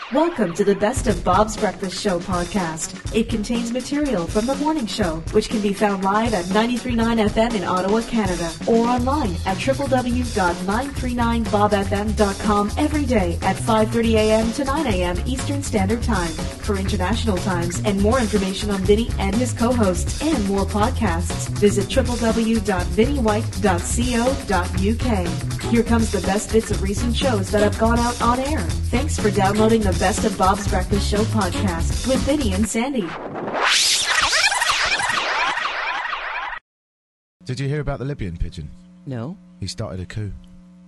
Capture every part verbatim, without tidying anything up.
Welcome to the Best of Bob's Breakfast Show podcast. It contains material from the morning show, which can be found live at ninety-three point nine F M in Ottawa, Canada, or online at w w w dot nine three nine bob f m dot com every day at five thirty a m to nine a m Eastern Standard Time. For international times and more information on Vinny and his co-hosts and more podcasts, visit w w w dot vinny white dot co dot u k. Here comes the best bits of recent shows that have gone out on air. Thanks for downloading the Best of Bob's Breakfast Show podcast with Vinny and Sandy. Did you hear about the Libyan pigeon? No. He started a coup.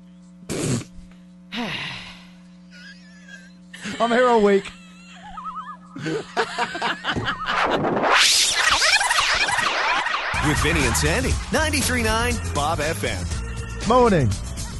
I'm here all week. With Vinny and Sandy, ninety-three point nine Bob F M. Morning.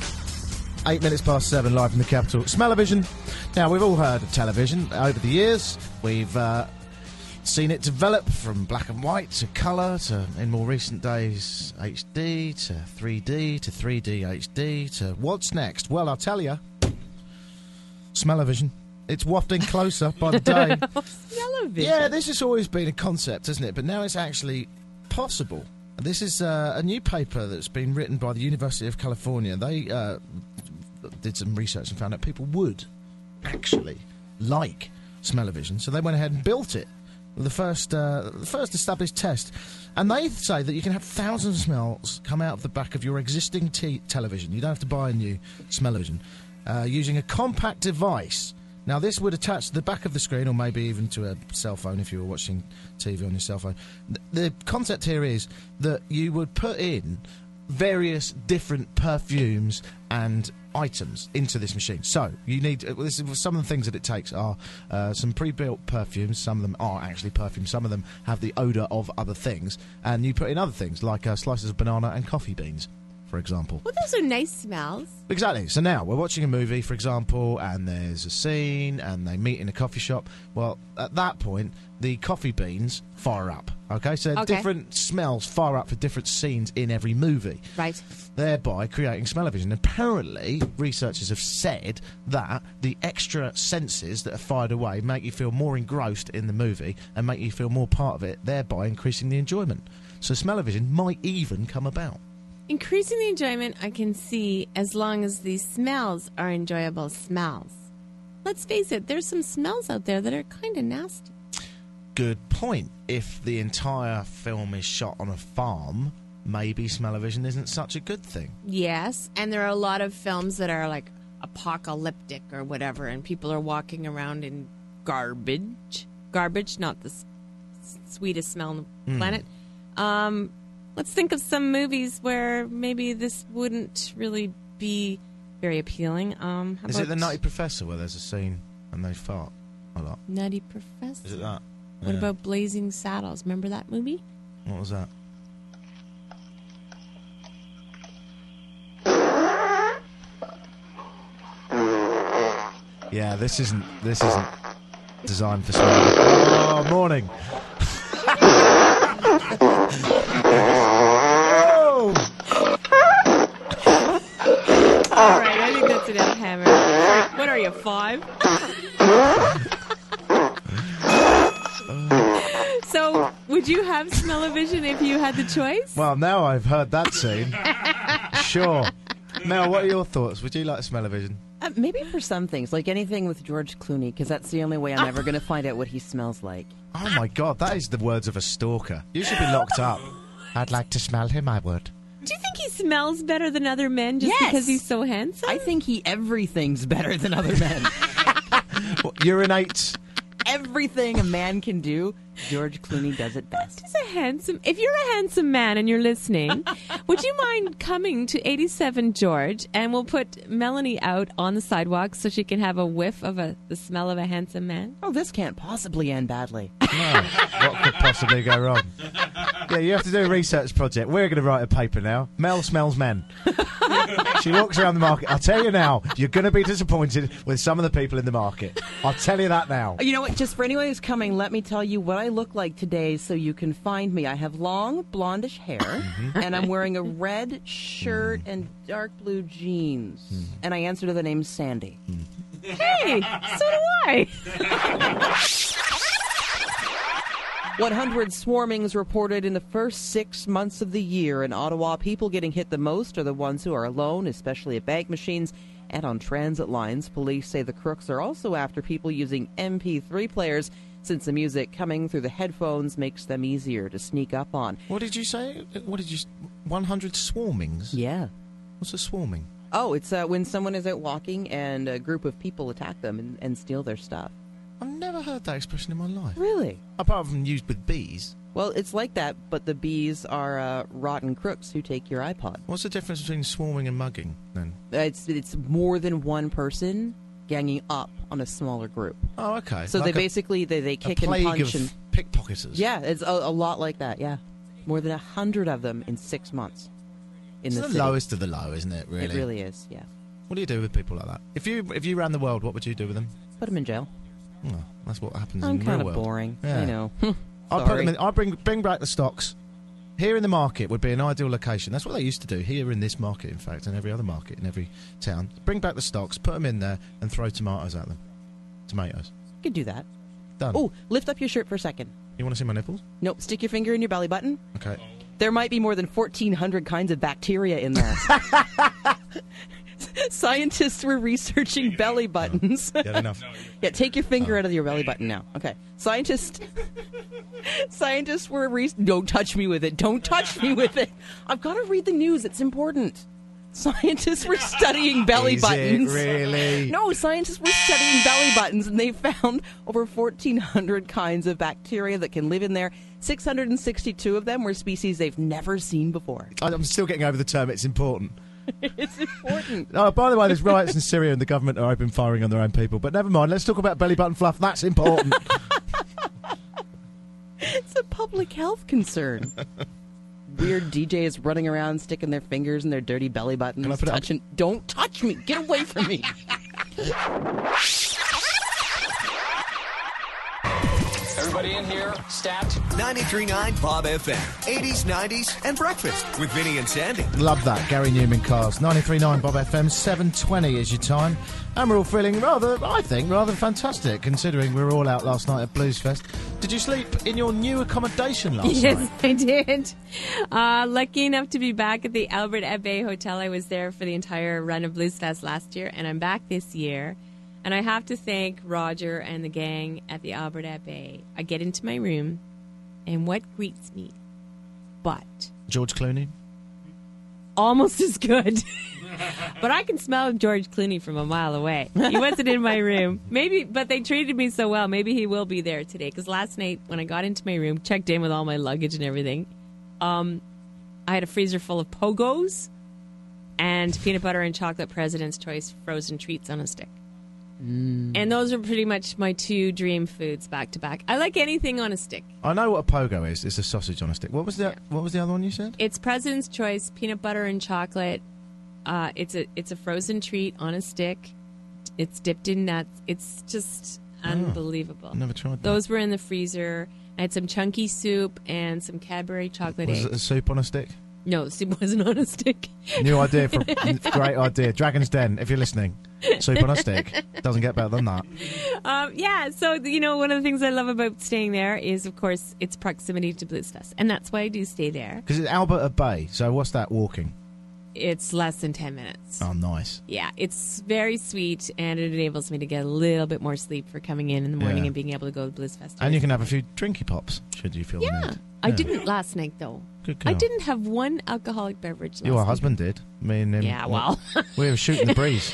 Eight minutes past seven, live from the capital. Smell-o-vision. Now, we've all heard of television over the years. We've uh, seen it develop from black and white to colour to, in more recent days, H D to three D to three D H D to what's next? Well, I'll tell you. Smell-o-vision. It's wafting closer by the day. Smell-o-vision. Yeah, this has always been a concept, hasn't it? But now it's actually possible. This is uh, a new paper that's been written by the University of California. They uh, did some research and found out people would actually like smell-o-vision, so they went ahead and built it with the first, uh, the first established test. And they say that you can have thousands of smells come out of the back of your existing t- television. You don't have to buy a new smell-o-vision. Uh, using a compact device. Now, this would attach to the back of the screen, or maybe even to a cell phone if you were watching T V on your cell phone. The concept here is that you would put in various different perfumes and items into this machine. So, you need... Uh, this is, some of the things that it takes are uh, some pre-built perfumes. Some of them are actually perfumes. Some of them have the odour of other things. And you put in other things, like uh, slices of banana and coffee beans, for example. Well, those are nice smells. Exactly. So now, we're watching a movie, for example, and there's a scene, and they meet in a coffee shop. Well, at that point, the coffee beans fire up. Okay? So Okay. different smells fire up for different scenes in every movie. Right. Thereby creating smell-o-vision. Apparently, researchers have said that the extra senses that are fired away make you feel more engrossed in the movie and make you feel more part of it, thereby increasing the enjoyment. So smell-o-vision might even come about. Increasing the enjoyment I can see as long as the smells are enjoyable smells. Let's face it, there's some smells out there that are kind of nasty. Good point. If the entire film is shot on a farm, maybe smell-o-vision isn't such a good thing. Yes, and there are a lot of films that are like apocalyptic or whatever, and people are walking around in garbage. Garbage, not the s- sweetest smell on the Mm. planet. Um, let's think of some movies where maybe this wouldn't really be very appealing. Um, how Is it about The Nutty Professor where there's a scene and they fart a lot? Nutty Professor? Is it that? What Yeah. about Blazing Saddles? Remember that movie? What was that? Yeah, this isn't this isn't designed for smell. Oh, morning. Oh! All right, I think that's enough hammer. What are you, five? So, would you have smell-o-vision if you had the choice? Well, now I've heard that scene. Sure. Mel, what are your thoughts? Would you like smell-o-vision? Uh, maybe for some things, like anything with George Clooney, because that's the only way I'm ever going to find out what he smells like. Oh my God, that is the words of a stalker. You should be locked up. I'd like to smell him, I would. Do you think he smells better than other men just Yes. because he's so handsome? I think he everything's better than other men. What, urinates? Everything a man can do, George Clooney does it best. He's a handsome. If you're a handsome man and you're listening, would you mind coming to eighty-seven George, and we'll put Melanie out on the sidewalk so she can have a whiff of a, the smell of a handsome man? Oh, this can't possibly end badly. No. What could possibly go wrong? Yeah, you have to do a research project. We're going to write a paper now. Mel smells men. She walks around the market. I'll tell you now, you're going to be disappointed with some of the people in the market. I'll tell you that now. You know what? Just for anyone who's coming, let me tell you what I look like today so you can find me. I have long, blondish hair, Mm-hmm. and I'm wearing a red shirt and dark blue jeans. Mm. And I answer to the name Sandy. Hey, so do I. one hundred swarmings reported in the first six months of the year. In Ottawa, people getting hit the most are the ones who are alone, especially at bank machines and on transit lines. Police say the crooks are also after people using M P three players, since the music coming through the headphones makes them easier to sneak up on. What did you say? What did you... one hundred swarmings? Yeah. What's a swarming? Oh, it's uh, when someone is out walking and a group of people attack them and, and steal their stuff. I've never heard that expression in my life. Really? Apart from used with bees. Well, it's like that, but the bees are uh, rotten crooks who take your iPod. What's the difference between swarming and mugging, then? Uh, It's it's more than one person ganging up on a smaller group. Oh, okay. So Like they a- basically they, they a kick and plague punch of and pickpocketers. yeah, it's a, a lot like that. Yeah, more than a hundred of them in six months. In It's the the city. lowest of the low, isn't it, really? It really is. Yeah, What do you do with people like that? If you if you ran the world, what would you do with them? put them in jail. Oh, that's what happens I'm in the kind real of world. boring. Yeah. I know. I'll put them in, I'll bring bring back the stocks. Here in the market would be an ideal location. That's what they used to do here in this market, in fact, and every other market in every town. Bring back the stocks, put them in there, and throw tomatoes at them. Tomatoes. You could do that. Done. Oh, lift up your shirt for a second. You want to see my nipples? Nope. Stick your finger in your belly button. Okay. There might be more than fourteen hundred kinds of bacteria in there. Scientists were researching belly buttons. Get enough. Yeah, take your finger Oh. out of your belly button now. Okay. Scientists Scientists were re- don't touch me with it. Don't touch me with it. I've got to read the news. It's important. Scientists were studying belly Is buttons. it really? No, scientists were studying belly buttons, and they found over fourteen hundred kinds of bacteria that can live in there. six hundred sixty-two of them were species they've never seen before. I'm still getting over the term. It's important. It's important. Oh, by the way, there's riots in Syria and the government are open firing on their own people. But never mind. Let's talk about belly button fluff. That's important. It's a public health concern. Weird D Js running around, sticking their fingers in their dirty belly buttons, Can I put it up? touching. Don't touch me! Get away from me! Everybody in here, stat. ninety-three point nine Bob F M. eighties, nineties, and breakfast with Vinny and Sandy. Love that. Gary Newman cars. ninety-three point nine Bob F M. seven twenty is your time. And we're all feeling rather, I think, rather fantastic, considering we were all out last night at Blues Fest. Did you sleep in your new accommodation last Yes, night? I did. Uh, lucky enough to be back at the Albert Abbey Hotel. I was there for the entire run of Blues Fest last year, and I'm back this year. And I have to thank Roger and the gang at the Albert Abbey. I get into my room, and what greets me but George Clooney? almost as good. But I can smell George Clooney from a mile away. He wasn't in my room. Maybe, but they treated me so well. Maybe he will be there today. Because last night, when I got into my room, checked in with all my luggage and everything, um, I had a freezer full of Pogos and peanut butter and chocolate President's Choice frozen treats on a stick. Mm. And those are pretty much my two dream foods back to back. I like anything on a stick. I know what a pogo is. It's a sausage on a stick. What was the Yeah. What was the other one you said? It's President's Choice peanut butter and chocolate. Uh, it's a it's a frozen treat on a stick. It's dipped in nuts. It's just unbelievable. Never tried that. Those were in the freezer. I had some chunky soup and some Cadbury chocolate Was it a eggs. soup on a stick? No, the soup wasn't on a stick. New idea for great idea. Dragon's Den, if you're listening. Soup on a stick. Doesn't get better than that. Um, yeah, so, you know, one of the things I love about staying there is, of course, its proximity to Blues Fest. And that's why I do stay there. Because it's Albert Bay, so what's that walking? It's less than ten minutes. Oh, nice. Yeah, it's very sweet, and it enables me to get a little bit more sleep for coming in in the morning Yeah. and being able to go to Blues Fest. And you can have a few drinky pops, should you feel the Yeah, need. I Yeah. didn't last night, though. Good I girl. didn't have one alcoholic beverage last Your night. husband did. Me and him. Yeah, well. We were shooting the breeze.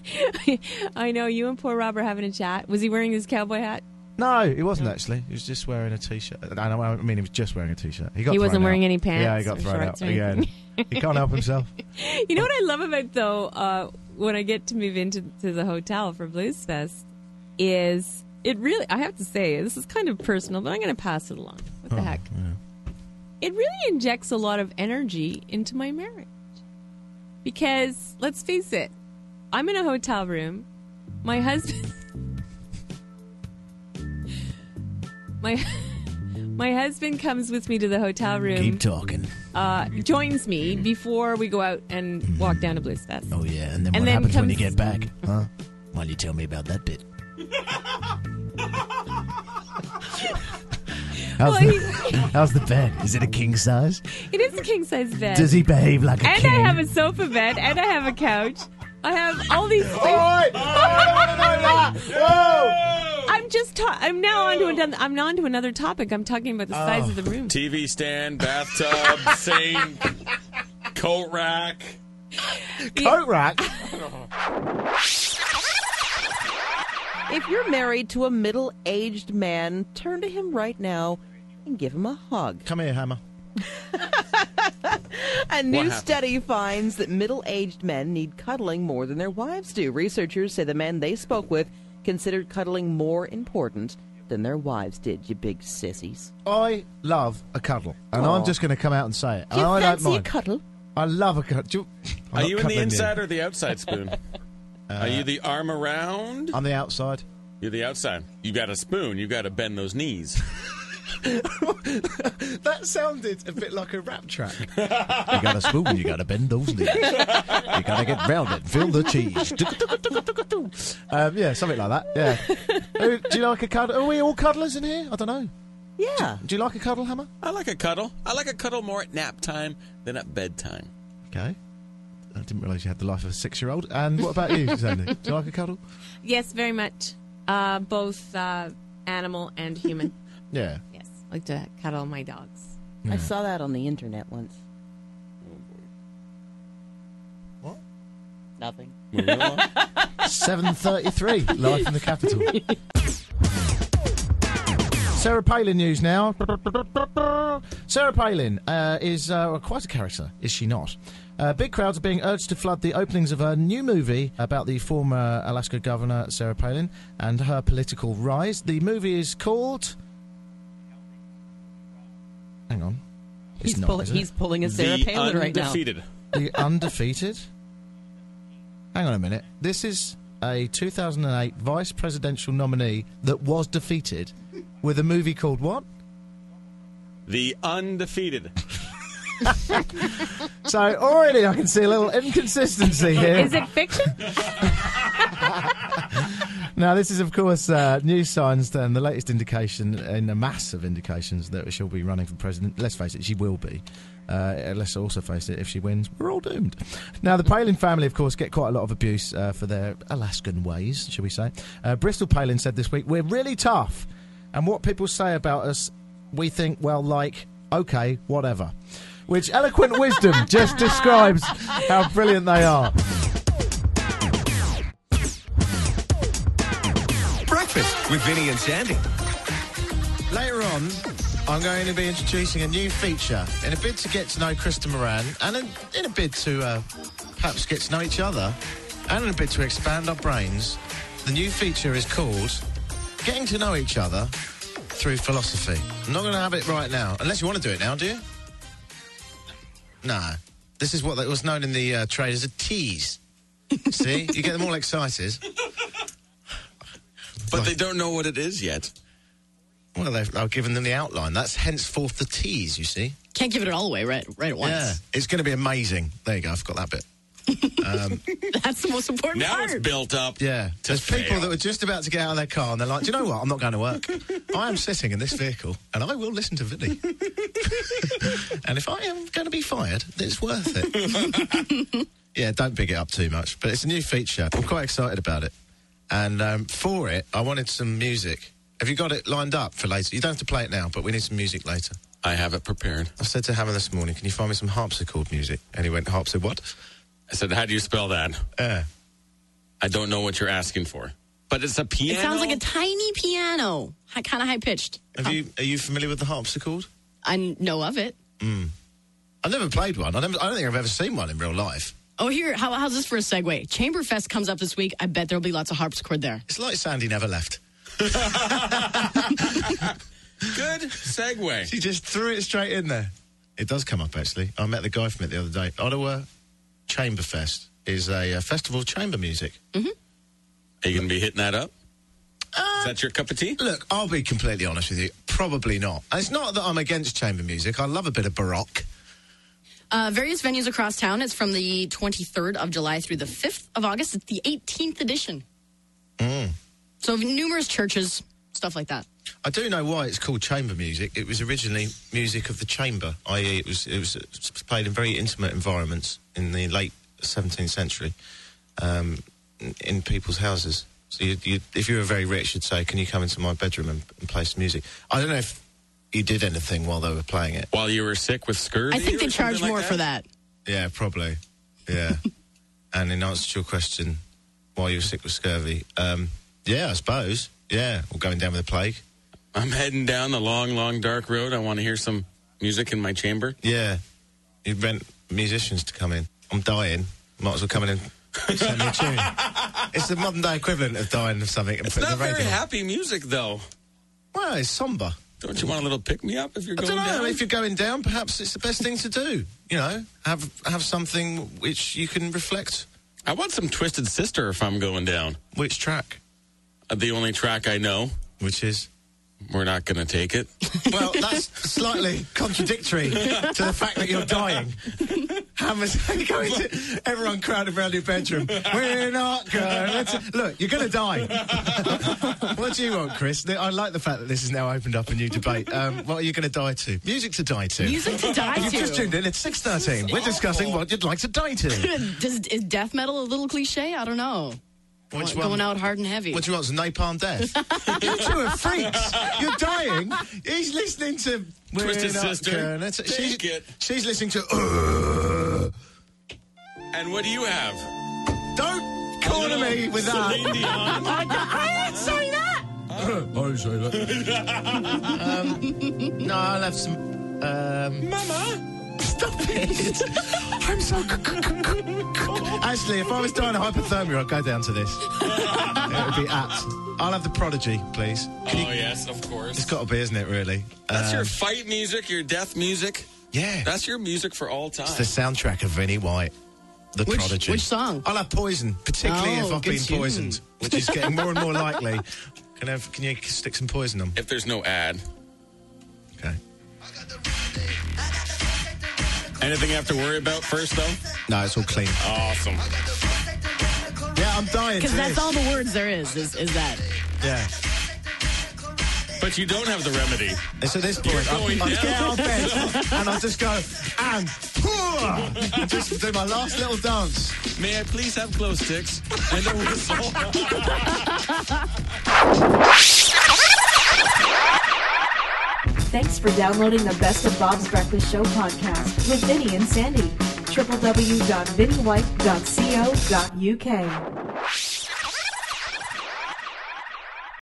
I know, you and poor Rob are having a chat. Was he wearing his cowboy hat? No, he wasn't actually. He was just wearing a t-shirt. I know- I mean, he was just wearing a t-shirt. He got He wasn't thrown wearing out. any pants Yeah, he got or thrown shorts out or again. He can't help himself. You know what I love about, though, uh, when I get to move into to the hotel for Blues Fest is it really, I have to say, this is kind of personal, but I'm going to pass it along. What the Oh, heck? yeah. It really injects a lot of energy into my marriage. Because, let's face it, I'm in a hotel room. My husband... my... My husband comes with me to the hotel room. Keep talking. Uh, joins me before we go out and walk down to Blues Fest. Oh, yeah. And then And what then happens when you comes- get back? Huh? Why don't you tell me about that bit? How's, Well, the, how's the bed? Is it a king size? It is a king-size bed. Does he behave like a and king? I have a sofa bed, and I have a couch. I have all these things. Alright! Whoa! I'm just ta- I'm now on to another I'm now on to another topic. I'm talking about the size Oh. of the room. T V stand, bathtub, sink, coat rack. Coat rack? If you're married to a middle-aged man, turn to him right now and give him a hug. Come here, Hammer. A new happened? study finds that middle-aged men need cuddling more than their wives do. Researchers say the men they spoke with considered cuddling more important than their wives did, you big sissies. I love a cuddle. And Aw. I'm just going to come out and say it. Do you and I don't fancy a mind. cuddle? I love a cuddle. Do you, I'm Are not you in the cuddling inside or the outside spoon? Uh, Are you the arm around? I'm the outside. You're the outside. You got a spoon. You got to bend those knees. That sounded a bit like a rap track. You got a spoon, you got to bend those knees. You got to get round it, feel the cheese. um, yeah, something like that, yeah. Uh, Do you like a cuddle? Are we all cuddlers in here? I don't know. Yeah. Do you like a cuddle, Hammer? I like a cuddle. I like a cuddle more at nap time than at bedtime. Okay. I didn't realise you had the life of a six-year-old. And what about you, Sandy? Do you like a cuddle? Yes, very much. Uh, both uh, animal and human. Yeah. Yes, I like to cuddle my dogs. I saw that on the internet once. What? Nothing. Moving along. seven thirty-three, live from the capital. Sarah Palin news now. Sarah Palin uh, is uh, quite a character, is she not? Uh, big crowds are being urged to flood the openings of her new movie about the former Alaska governor, Sarah Palin, and her political rise. The movie is called... Hang on. It's He's, not, pull- is it? he's pulling a Sarah the Palin right now. undefeated. The Undefeated? Hang on a minute. This is a two thousand eight vice presidential nominee that was defeated with a movie called what? The undefeated. So already I can see a little inconsistency here. Is it fiction? Now, this is, of course, uh, news signs and the latest indication in a mass of indications that she'll be running for president. Let's face it, she will be. Uh, let's also face it, if she wins, we're all doomed. Now, the Palin family, of course, get quite a lot of abuse uh, for their Alaskan ways, shall we say. Uh, Bristol Palin said this week, we're really tough. And what people say about us, we think, well, like, okay, whatever. Which eloquent wisdom just describes how brilliant they are. Breakfast with Vinny and Sandy. Later on, I'm going to be introducing a new feature in a bid to get to know Krista Moran and in, in a bid to uh, perhaps get to know each other and in a bid to expand our brains. The new feature is called Getting to Know Each Other Through Philosophy. I'm not going to have it right now, unless you want to do it now, do you? No. This is what was known in the uh, trade as a tease. See? You get them all excited. But they don't know what it is yet. Well, they've, I've given them the outline. That's henceforth the tease, you see. Can't give it all away right, right at once. Yeah, it's going to be amazing. There you go, I forgot that bit. Um, That's the most important Now part. it's built up. yeah, To there's people fail. that were just about to get out of their car and they're like, do you know what, I'm not going to work. I am sitting in this vehicle and I will listen to Vinny. And if I am going to be fired, it's worth it. Yeah, don't big it up too much. But it's a new feature. I'm quite excited about it. And um, for it, I wanted some music. Have you got it lined up for later? You don't have to play it now, but we need some music later. I have it prepared. I said to Hammer this morning, can you find me some harpsichord music? And he went, harp said, what? I said, how do you spell that? Uh, I don't know what you're asking for. But it's a piano. It sounds like a tiny piano, hi- kind of high pitched. have you, are you familiar with the harpsichord? I know of it. I've never played one. I, never, I don't think I've ever seen one in real life. Oh, here, how, how's this for a segue? Chamberfest comes up this week. I bet there'll be lots of harpsichord there. It's like Sandy never left. Good segue. She just threw it straight in there. It does come up, actually. I met the guy from it the other day. Ottawa Chamberfest is a, uh festival of chamber music. Are you going to be hitting that up? Is that your cup of tea? Look, I'll be completely honest with you. Probably not. And it's not that I'm against chamber music. I love a bit of Baroque. Uh, various venues across town. It's from the twenty-third of July through the fifth of August. It's the eighteenth edition. Mm. So numerous churches, stuff like that. I do know why it's called chamber music. It was originally music of the chamber, that is, it was it was played in very intimate environments in the late seventeenth century, um, in, in people's houses. So you, you, if you were very rich, you'd say, "Can you come into my bedroom and, and play some music?" I don't know if you did anything while they were playing it. While you were sick with scurvy? I think they or charge something more like for that. Yeah, probably. Yeah. And in answer to your question, while you were sick with scurvy, um, yeah, I suppose. Yeah, or going down with the plague. I'm heading down the long, long, dark road. I want to hear some music in my chamber. Yeah. You'd rent musicians to come in. I'm dying. Might as well come in and send me a tune. It's the modern day equivalent of dying of something and It's putting not the radio very on. happy music, though. Well, it's sombre. Don't you want a little pick-me-up if you're I going don't know. down? If you're going down, perhaps it's the best thing to do. You know, have have something which you can reflect. I want some Twisted Sister if I'm going down. Which track? Uh, the only track I know. Which is? We're not going to take it. Well, that's slightly contradictory to the fact that you're dying. How much are you going to everyone crowded around your bedroom? We're not going to... Look, you're going to die. What do you want, Chris? I like the fact that this has now opened up a new debate. Um, what are you going to die to? Music to die to. Music to die You've to. just tuned in. It's six thirteen. We're discussing what you'd like to die to. Does, is death metal a little cliche? I don't know. Which Going one? out hard and heavy. What do you want? Some napalm death? You two are freaks. You're dying. He's listening to Twisted We're Not Sister. Gonna T- she's, Take it. she's listening to. Uh, And what do you have? don't corner me with that. Celine Dion. I didn't say that. I didn't say that. um, no, I'll have some. Um, Mama. Stop it! I'm so. Actually, if I was dying of hypothermia, I'd go down to this. It would be apt. I'll have the Prodigy, please. Oh, Can you- yes, of course. It's got to be, isn't it, really? That's Um, your fight music, your death music. Yeah. That's your music for all time. It's the soundtrack of Vinnie White. The Which- Prodigy. which song? I'll have Poison, particularly Oh, if I've good been tune. poisoned, which is getting more and more likely. Can, I have, can you stick some poison on? If there's no ad. Okay. Anything you have to worry about first, though? No, it's all clean. Awesome. Yeah, I'm dying. Because to that's this. all the words there is, is, is that. Yeah. But you don't have the remedy. And so at this point, You're I'll, going I'll get down. out of bed and I'll just go and, and just do my last little dance. May I please have glow sticks and a whistle? Thanks for downloading the Best of Bob's Breakfast Show podcast with Vinny and Sandy. w w w dot vinnie white dot co dot u k